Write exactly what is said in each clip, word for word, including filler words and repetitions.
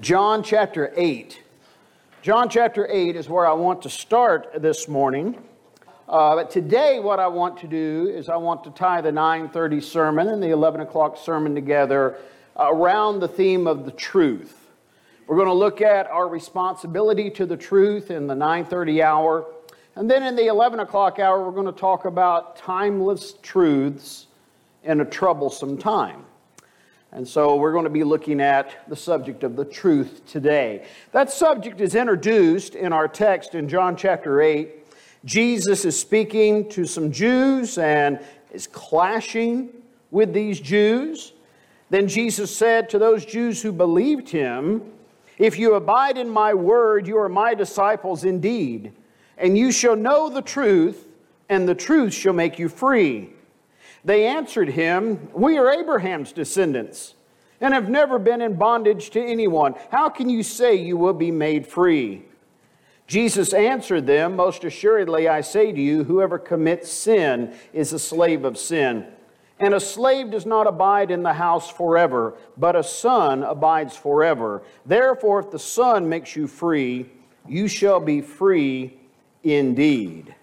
John chapter eight. John chapter eight is where I want to start this morning. Uh, but today what I want to do is I want to tie the nine thirty sermon and the eleven o'clock sermon together around the theme of the truth. We're going to look at our responsibility to the truth in the nine thirty hour. And then in the eleven o'clock hour, we're going to talk about timeless truths in a troublesome time. And so we're going to be looking at the subject of the truth today. That subject is introduced in our text in John chapter eight. Jesus is speaking to some Jews and is clashing with these Jews. Then Jesus said to those Jews who believed him, "If you abide in my word, you are my disciples indeed, and you shall know the truth, and the truth shall make you free." They answered him, "We are Abraham's descendants, and have never been in bondage to anyone. How can you say you will be made free?" Jesus answered them, "Most assuredly I say to you, whoever commits sin is a slave of sin. And a slave does not abide in the house forever, but a son abides forever. Therefore, if the Son makes you free, you shall be free indeed."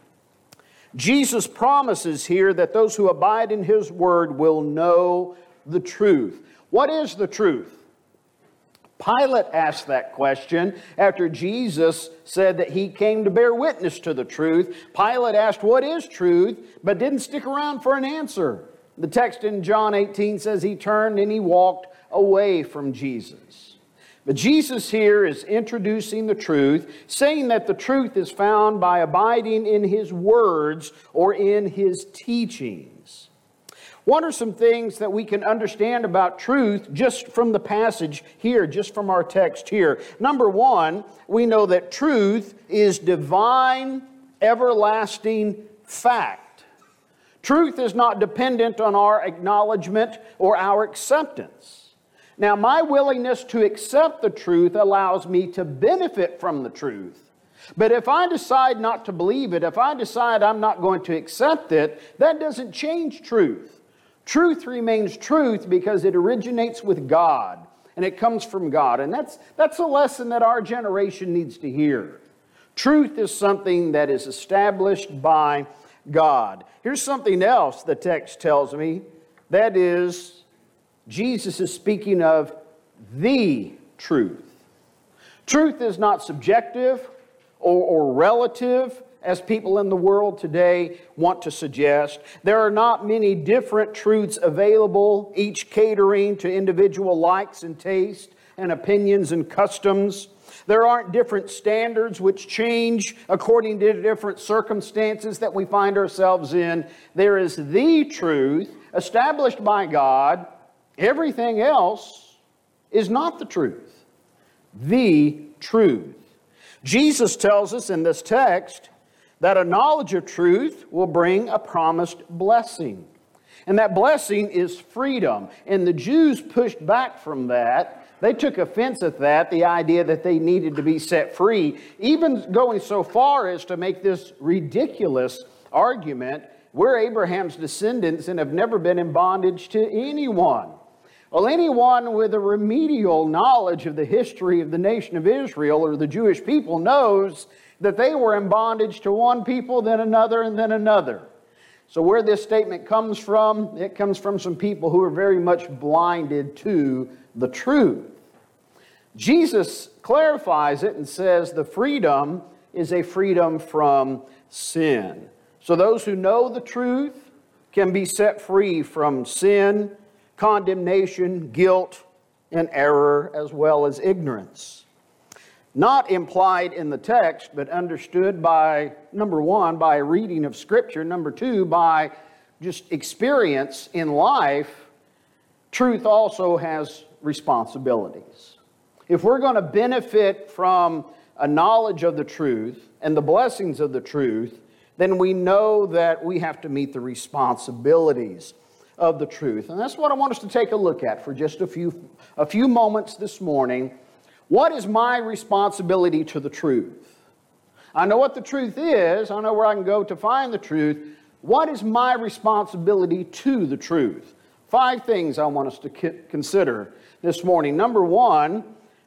Jesus promises here that those who abide in his word will know the truth. What is the truth? Pilate asked that question after Jesus said that he came to bear witness to the truth. Pilate asked, "What is truth?" but didn't stick around for an answer. The text in John eighteen says he turned and he walked away from Jesus. But Jesus here is introducing the truth, saying that the truth is found by abiding in his words or in his teachings. What are some things that we can understand about truth just from the passage here, just from our text here? Number one, we know that truth is divine, everlasting fact. Truth is not dependent on our acknowledgement or our acceptance. Now, my willingness to accept the truth allows me to benefit from the truth. But if I decide not to believe it, if I decide I'm not going to accept it, that doesn't change truth. Truth remains truth because it originates with God and it comes from God. And that's, that's a lesson that our generation needs to hear. Truth is something that is established by God. Here's something else the text tells me. That is, Jesus is speaking of the truth. Truth is not subjective or, or relative, as people in the world today want to suggest. There are not many different truths available, each catering to individual likes and taste and opinions and customs. There aren't different standards which change according to different circumstances that we find ourselves in. There is the truth established by God. Everything else is not the truth. The truth. Jesus tells us in this text that a knowledge of truth will bring a promised blessing. And that blessing is freedom. And the Jews pushed back from that. They took offense at that, the idea that they needed to be set free, even going so far as to make this ridiculous argument, we're Abraham's descendants and have never been in bondage to anyone. Well, anyone with a remedial knowledge of the history of the nation of Israel or the Jewish people knows that they were in bondage to one people, then another, and then another. So where this statement comes from, it comes from some people who are very much blinded to the truth. Jesus clarifies it and says the freedom is a freedom from sin. So those who know the truth can be set free from sin, condemnation, guilt, and error, as well as ignorance. Not implied in the text, but understood by, number one, by a reading of Scripture. Number two, by just experience in life, truth also has responsibilities. If we're going to benefit from a knowledge of the truth and the blessings of the truth, then we know that we have to meet the responsibilities of the truth. And that's what I want us to take a look at for just a few, a few moments this morning. What is my responsibility to the truth? I know what the truth is. I know where I can go to find the truth. What is my responsibility to the truth? Five things I want us to consider this morning. Number one,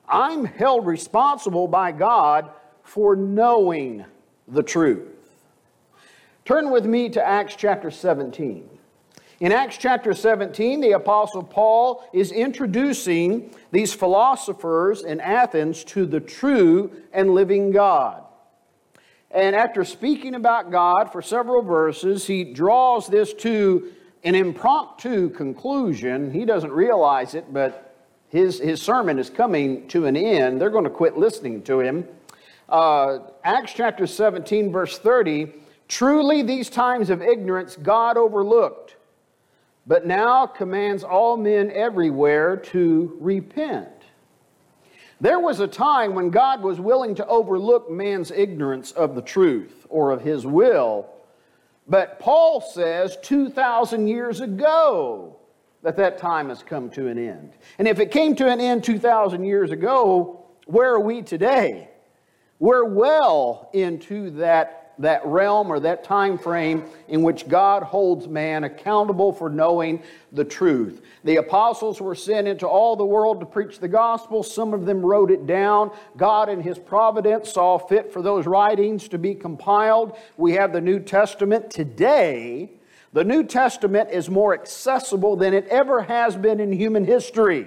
I'm held responsible by God for knowing the truth. Turn with me to Acts chapter seventeen. In Acts chapter seventeen, the Apostle Paul is introducing these philosophers in Athens to the true and living God. And after speaking about God for several verses, he draws this to an impromptu conclusion. He doesn't realize it, but his, his sermon is coming to an end. They're going to quit listening to him. Uh, Acts chapter seventeen, verse thirty, truly these times of ignorance God overlooked, but now commands all men everywhere to repent. There was a time when God was willing to overlook man's ignorance of the truth or of His will. But Paul says two thousand years ago that that time has come to an end. And if it came to an end two thousand years ago, where are we today? We're well into that, that realm or that time frame in which God holds man accountable for knowing the truth. The apostles were sent into all the world to preach the gospel. Some of them wrote it down. God in His providence saw fit for those writings to be compiled. We have the New Testament today. The New Testament is more accessible than it ever has been in human history.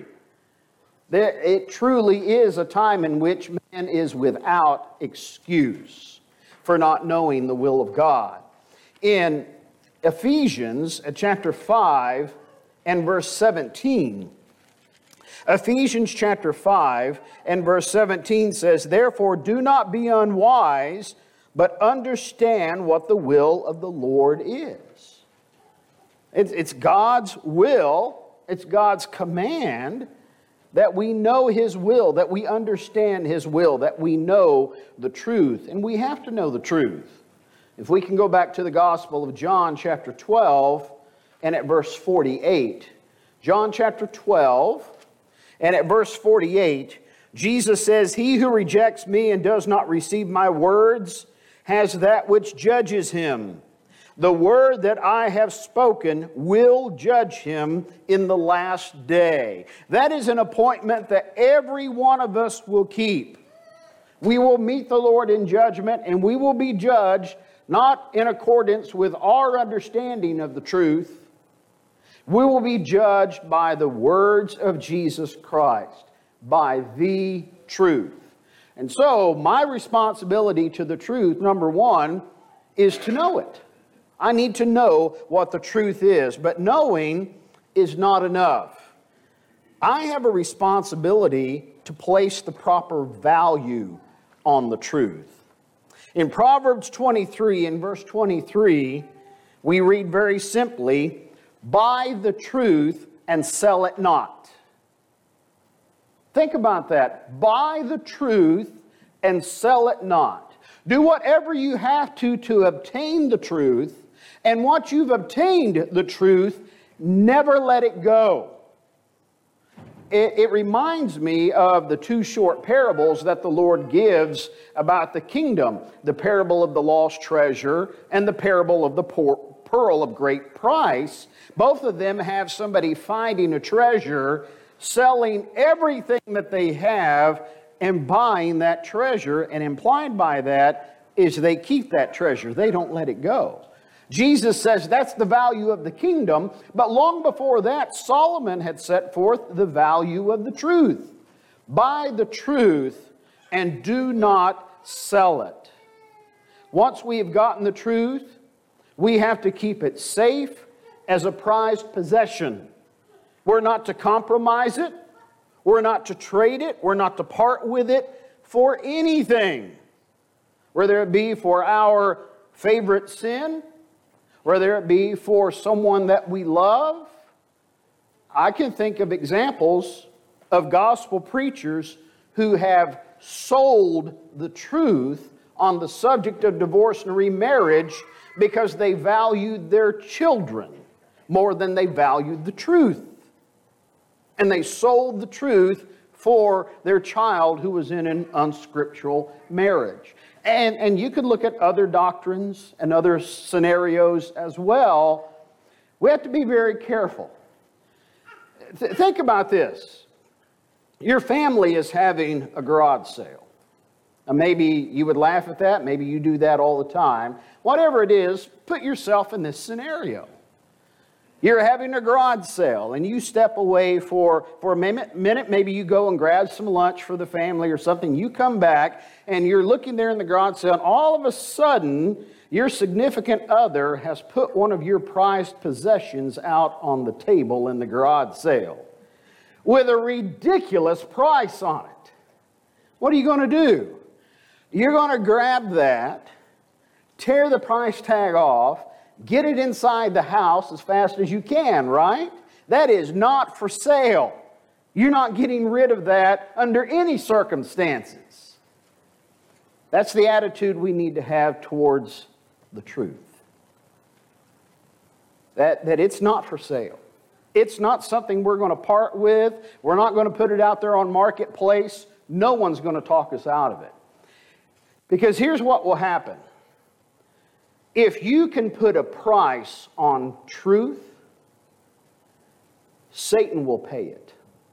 It truly is a time in which man is without excuse for not knowing the will of God. In Ephesians chapter five and verse seventeen, Ephesians chapter five and verse seventeen says, therefore do not be unwise, but understand what the will of the Lord is. It's, it's God's will, it's God's command that we know His will, that we understand His will, that we know the truth. And we have to know the truth. If we can go back to the Gospel of John chapter twelve and at verse forty-eight. John chapter twelve and at verse forty-eight, Jesus says, he who rejects me and does not receive my words has that which judges him. The word that I have spoken will judge him in the last day. That is an appointment that every one of us will keep. We will meet the Lord in judgment, and we will be judged not in accordance with our understanding of the truth. We will be judged by the words of Jesus Christ, by the truth. And so, my responsibility to the truth, number one, is to know it. I need to know what the truth is, but knowing is not enough. I have a responsibility to place the proper value on the truth. In Proverbs twenty-three, in verse twenty-three, we read very simply, buy the truth and sell it not. Think about that. Buy the truth and sell it not. Do whatever you have to to obtain the truth. And once you've obtained the truth, never let it go. It, it reminds me of the two short parables that the Lord gives about the kingdom. The parable of the lost treasure and the parable of the poor, pearl of great price. Both of them have somebody finding a treasure, selling everything that they have, and buying that treasure. And implied by that is they keep that treasure. They don't let it go. Jesus says that's the value of the kingdom, but long before that, Solomon had set forth the value of the truth. Buy the truth and do not sell it. Once we have gotten the truth, we have to keep it safe as a prized possession. We're not to compromise it. We're not to trade it. We're not to part with it for anything. Whether it be for our favorite sin, whether it be for someone that we love. I can think of examples of gospel preachers who have sold the truth on the subject of divorce and remarriage because they valued their children more than they valued the truth. And they sold the truth for their child who was in an unscriptural marriage. And, and you could look at other doctrines and other scenarios as well. We have to be very careful. Th- think about this. Your family is having a garage sale. Now, maybe you would laugh at that. Maybe you do that all the time. Whatever it is, put yourself in this scenario. You're having a garage sale and you step away for, for a minute, minute. Maybe you go and grab some lunch for the family or something. You come back and you're looking there in the garage sale, and all of a sudden, your significant other has put one of your prized possessions out on the table in the garage sale with a ridiculous price on it. What are you going to do? You're going to grab that, tear the price tag off, get it inside the house as fast as you can, right? That is not for sale. You're not getting rid of that under any circumstances. That's the attitude we need to have towards the truth. That, that it's not for sale. It's not something we're going to part with. We're not going to put it out there on marketplace. No one's going to talk us out of it. Because here's what will happen. If you can put a price on truth, Satan will pay it.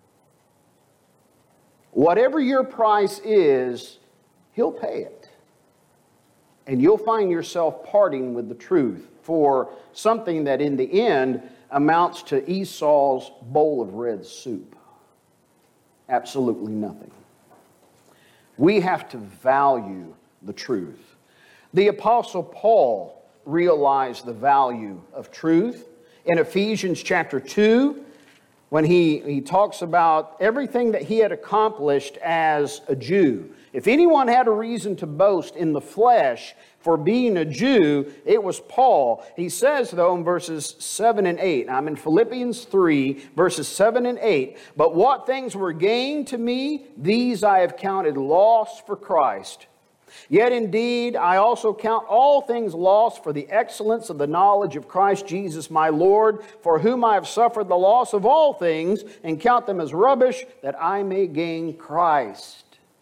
Whatever your price is, he'll pay it. And you'll find yourself parting with the truth for something that in the end amounts to Esau's bowl of red soup. Absolutely nothing. We have to value the truth. The Apostle Paul realized the value of truth in Ephesians chapter two when he, he talks about everything that he had accomplished as a Jew. If anyone had a reason to boast in the flesh for being a Jew, it was Paul. He says, though, in verses seven and eight, I'm in Philippians three, verses seven and eight, "But what things were gained to me, these I have counted loss for Christ. Yet indeed, I also count all things lost for the excellence of the knowledge of Christ Jesus my Lord, for whom I have suffered the loss of all things, and count them as rubbish, that I may gain Christ.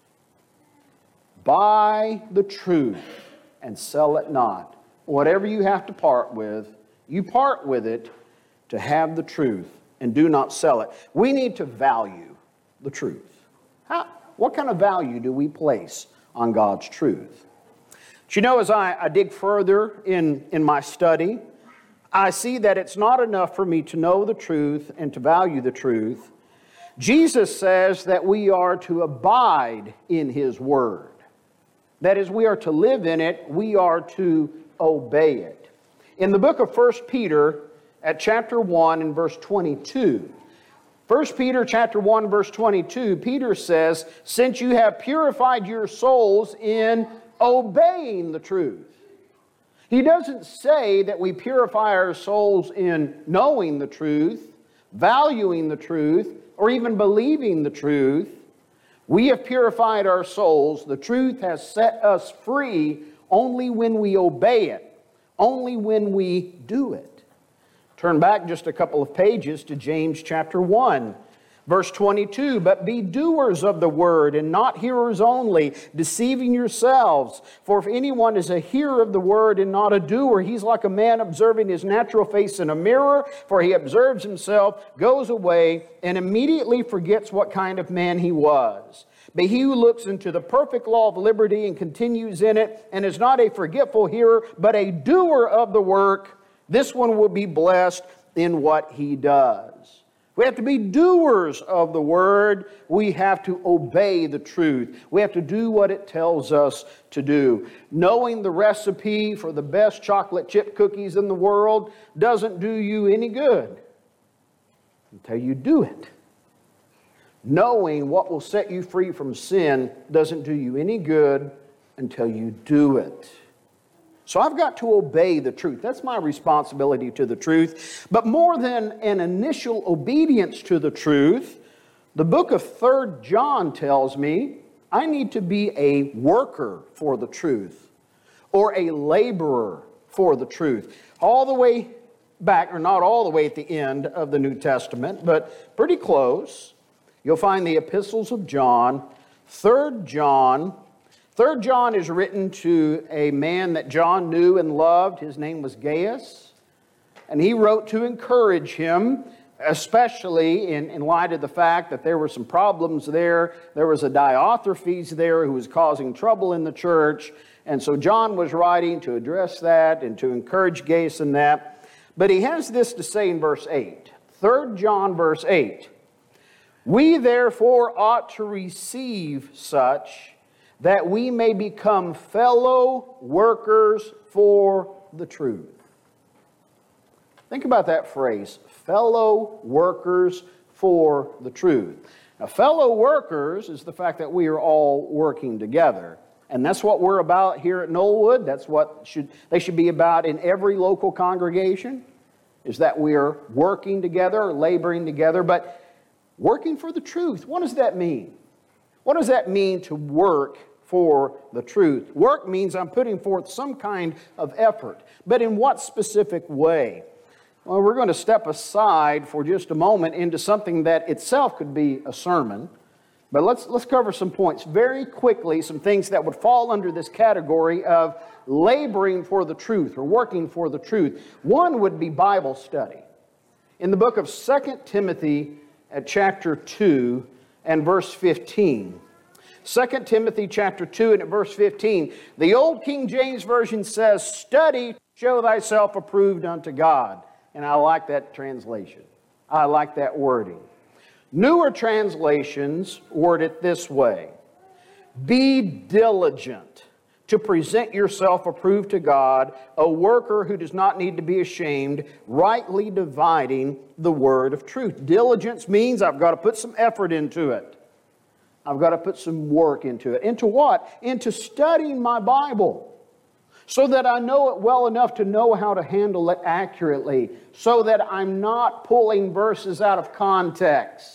Buy the truth and sell it not." Whatever you have to part with, you part with it to have the truth, and do not sell it. We need to value the truth. How, what kind of value do we place on God's truth? But you know, as I, I dig further in, in my study, I see that it's not enough for me to know the truth and to value the truth. Jesus says that we are to abide in His Word. That is, we are to live in it, we are to obey it. In the book of First Peter, at chapter one and verse twenty-two, First Peter chapter one, verse twenty-two, Peter says, "Since you have purified your souls in obeying the truth." He doesn't say that we purify our souls in knowing the truth, valuing the truth, or even believing the truth. We have purified our souls. The truth has set us free only when we obey it, only when we do it. Turn back just a couple of pages to James chapter one, verse twenty-two. "But be doers of the word, and not hearers only, deceiving yourselves. For if anyone is a hearer of the word and not a doer, he's like a man observing his natural face in a mirror. For he observes himself, goes away, and immediately forgets what kind of man he was. But he who looks into the perfect law of liberty and continues in it, and is not a forgetful hearer, but a doer of the work, this one will be blessed in what he does." We have to be doers of the word. We have to obey the truth. We have to do what it tells us to do. Knowing the recipe for the best chocolate chip cookies in the world doesn't do you any good until you do it. Knowing what will set you free from sin doesn't do you any good until you do it. So I've got to obey the truth. That's my responsibility to the truth. But more than an initial obedience to the truth, the book of Third John tells me I need to be a worker for the truth, or a laborer for the truth. All the way back, or not all the way at the end of the New Testament, but pretty close, you'll find the epistles of John, Third John. Third John is written to a man that John knew and loved. His name was Gaius. And he wrote to encourage him especially in, in light of the fact that there were some problems there. There was a Diotrephes there who was causing trouble in the church. And so John was writing to address that and to encourage Gaius in that. But he has this to say in verse eight. Third John verse eight. We therefore ought to receive such that we may become fellow workers for the truth. Think about that phrase, fellow workers for the truth. Now, fellow workers is the fact that we are all working together. And that's what we're about here at Knollwood. That's what should they should be about in every local congregation, is that we are working together, laboring together, but working for the truth. What does that mean? What does that mean to work for the truth? Work means I'm putting forth some kind of effort, but in what specific way? Well, we're going to step aside for just a moment into something that itself could be a sermon. But let's, let's cover some points very quickly, some things that would fall under this category of laboring for the truth or working for the truth. One would be Bible study. In the book of Second Timothy at chapter two and verse fifteen. Second Timothy chapter two and at verse fifteen. The old King James Version says, study to show thyself approved unto God. And I like that translation. I like that wording. Newer translations word it this way. Be diligent to present yourself approved to God, a worker who does not need to be ashamed, rightly dividing the word of truth. Diligence means I've got to put some effort into it. I've got to put some work into it. Into what? Into studying my Bible, so that I know it well enough to know how to handle it accurately, so that I'm not pulling verses out of context,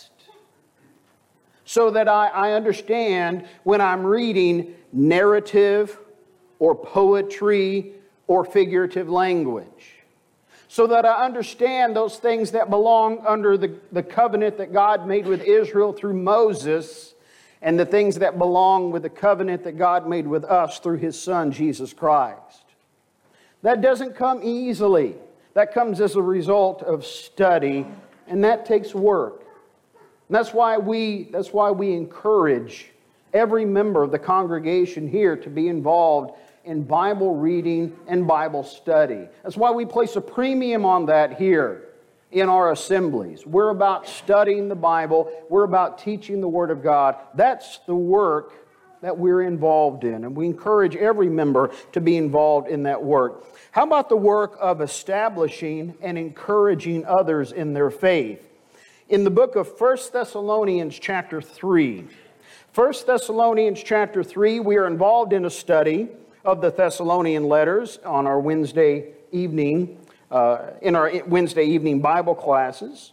so that I, I understand when I'm reading narrative or poetry or figurative language, so that I understand those things that belong under the, the covenant that God made with Israel through Moses, and the things that belong with the covenant that God made with us through His Son, Jesus Christ. That doesn't come easily. That comes as a result of study, and that takes work. And that's why we, that's why we encourage every member of the congregation here to be involved in Bible reading and Bible study. That's why we place a premium on that here in our assemblies. We're about studying the Bible. We're about teaching the Word of God. That's the work that we're involved in, and we encourage every member to be involved in that work. How about the work of establishing and encouraging others in their faith? In the book of First Thessalonians chapter three, First Thessalonians chapter three, we are involved in a study of the Thessalonian letters on our Wednesday evening Uh, in our Wednesday evening Bible classes.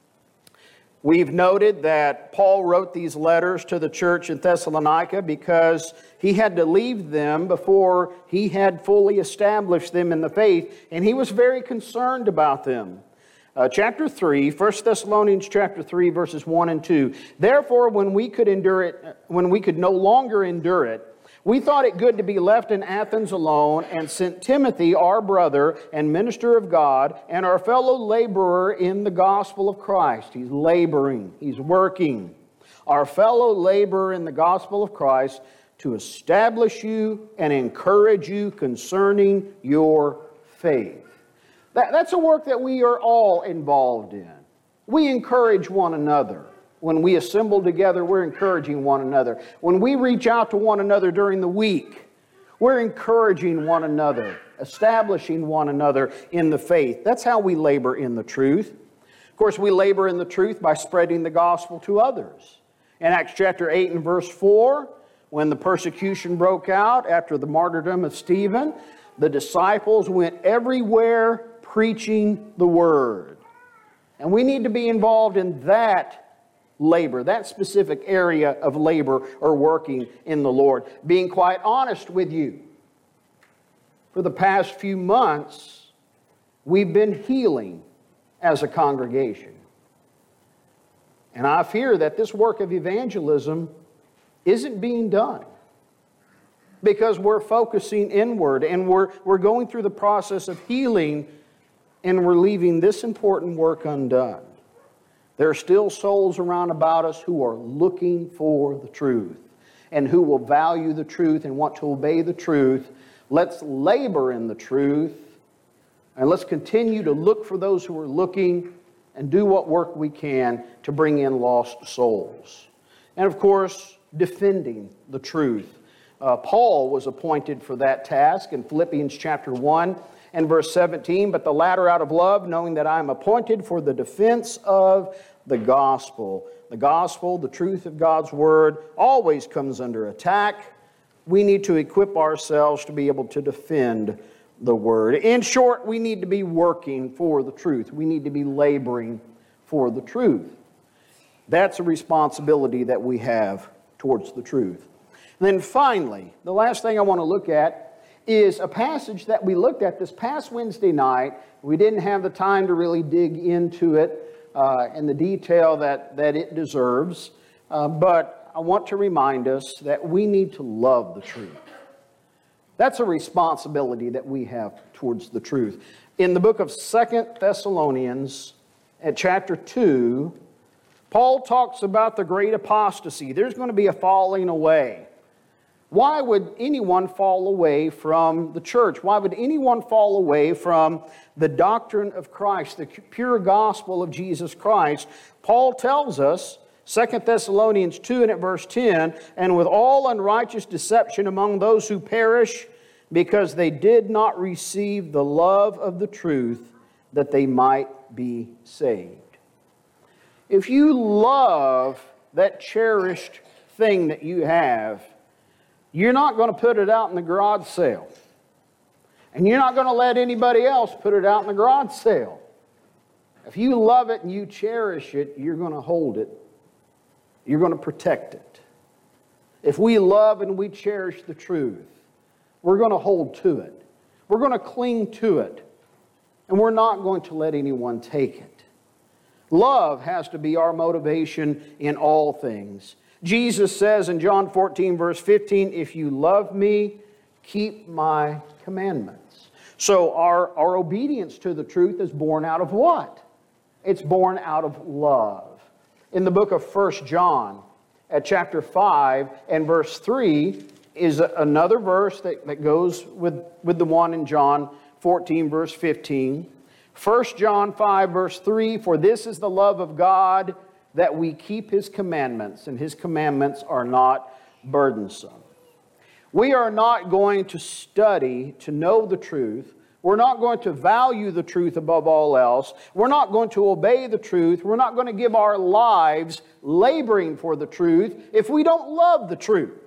We've noted that Paul wrote these letters to the church in Thessalonica because he had to leave them before he had fully established them in the faith, and he was very concerned about them. Uh, chapter three, First Thessalonians chapter three, verses one and two. Therefore, when we could endure it, when we could no longer endure it, we thought it good to be left in Athens alone, and sent Timothy, our brother and minister of God, and our fellow laborer in the gospel of Christ. He's laboring. He's working. Our fellow laborer in the gospel of Christ, to establish you and encourage you concerning your faith. That, that's a work that we are all involved in. We encourage one another. When we assemble together, we're encouraging one another. When we reach out to one another during the week, we're encouraging one another, establishing one another in the faith. That's how we labor in the truth. Of course, we labor in the truth by spreading the gospel to others. In Acts chapter eight and verse four, when the persecution broke out after the martyrdom of Stephen, the disciples went everywhere preaching the word. And we need to be involved in that labor, that specific area of labor or working in the Lord. Being quite honest with you, for the past few months, we've been healing as a congregation. And I fear that this work of evangelism isn't being done because we're focusing inward and we're, we're going through the process of healing, and we're leaving this important work undone. There are still souls around about us who are looking for the truth and who will value the truth and want to obey the truth. Let's labor in the truth, and let's continue to look for those who are looking and do what work we can to bring in lost souls. And of course, defending the truth. Uh, Paul was appointed for that task in Philippians chapter one and verse seventeen, but the latter out of love, knowing that I am appointed for the defense of the gospel. The gospel, the truth of God's word, always comes under attack. We need to equip ourselves to be able to defend the word. In short, we need to be working for the truth. We need to be laboring for the truth. That's a responsibility that we have towards the truth. And then finally, the last thing I want to look at is a passage that we looked at this past Wednesday night. We didn't have the time to really dig into it uh, in the detail that, that it deserves, uh, but I want to remind us that we need to love the truth. That's a responsibility that we have towards the truth. In the book of Second Thessalonians, at chapter two, Paul talks about the great apostasy. There's going to be a falling away. Why would anyone fall away from the church? Why would anyone fall away from the doctrine of Christ, the pure gospel of Jesus Christ? Paul tells us, Second Thessalonians two and at verse ten, and with all unrighteous deception among those who perish, because they did not receive the love of the truth, that they might be saved. If you love that cherished thing that you have, you're not going to put it out in the garage sale. And you're not going to let anybody else put it out in the garage sale. If you love it and you cherish it, you're going to hold it. You're going to protect it. If we love and we cherish the truth, we're going to hold to it. We're going to cling to it. And we're not going to let anyone take it. Love has to be our motivation in all things. Jesus says in John fourteen, verse fifteen, if you love me, keep my commandments. So our, our obedience to the truth is born out of what? It's born out of love. In the book of First John, at chapter five and verse three, is another verse that, that goes with, with the one in John fourteen, verse fifteen. First John five, verse three, for this is the love of God, that we keep His commandments, and His commandments are not burdensome. We are not going to study to know the truth. We're not going to value the truth above all else. We're not going to obey the truth. We're not going to give our lives laboring for the truth if we don't love the truth.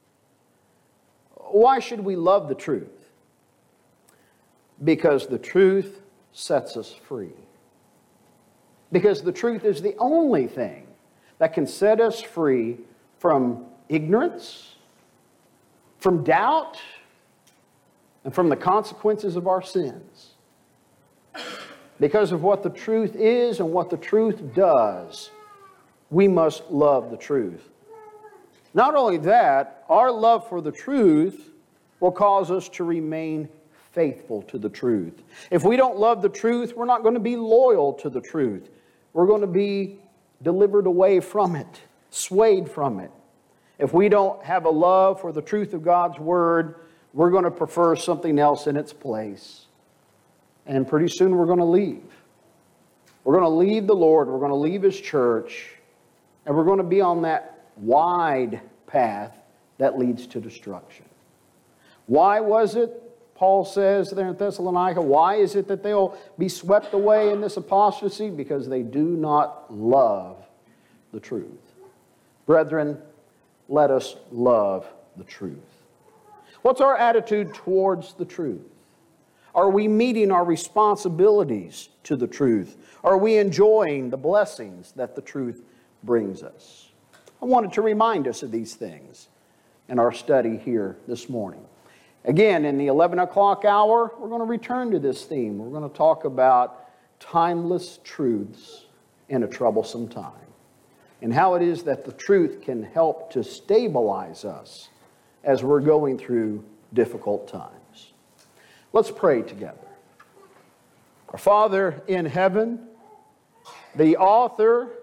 Why should we love the truth? Because the truth sets us free. Because the truth is the only thing that can set us free from ignorance, from doubt, and from the consequences of our sins. Because of what the truth is and what the truth does, we must love the truth. Not only that, our love for the truth will cause us to remain faithful to the truth. If we don't love the truth, we're not going to be loyal to the truth. We're going to be delivered away from it, swayed from it. If we don't have a love for the truth of God's Word, we're going to prefer something else in its place. And pretty soon we're going to leave. We're going to leave the Lord, we're going to leave His church, and we're going to be on that wide path that leads to destruction. Why was it, Paul says there in Thessalonica, why is it that they'll be swept away in this apostasy? Because they do not love the truth. Brethren, let us love the truth. What's our attitude towards the truth? Are we meeting our responsibilities to the truth? Are we enjoying the blessings that the truth brings us? I wanted to remind us of these things in our study here this morning. Again, in the eleven o'clock hour, we're going to return to this theme. We're going to talk about timeless truths in a troublesome time, and how it is that the truth can help to stabilize us as we're going through difficult times. Let's pray together. Our Father in heaven, the author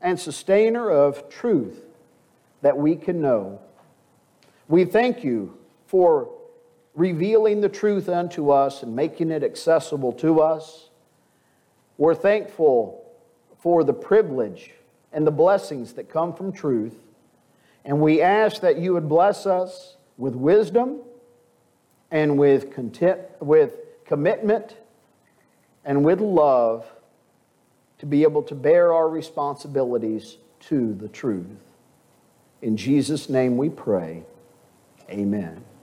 and sustainer of truth that we can know. We thank you for revealing the truth unto us and making it accessible to us. We're thankful for the privilege and the blessings that come from truth. And we ask that you would bless us with wisdom and with content, with commitment and with love to be able to bear our responsibilities to the truth. In Jesus' name we pray. Amen.